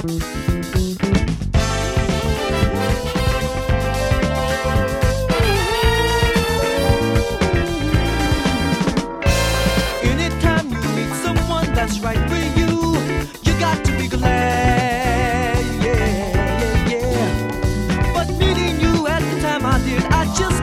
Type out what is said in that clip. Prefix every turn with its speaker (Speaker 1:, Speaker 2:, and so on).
Speaker 1: Anytime you meet someone that's right for you, you got to be glad, yeah, yeah, yeah. But meeting you at the time I did, I just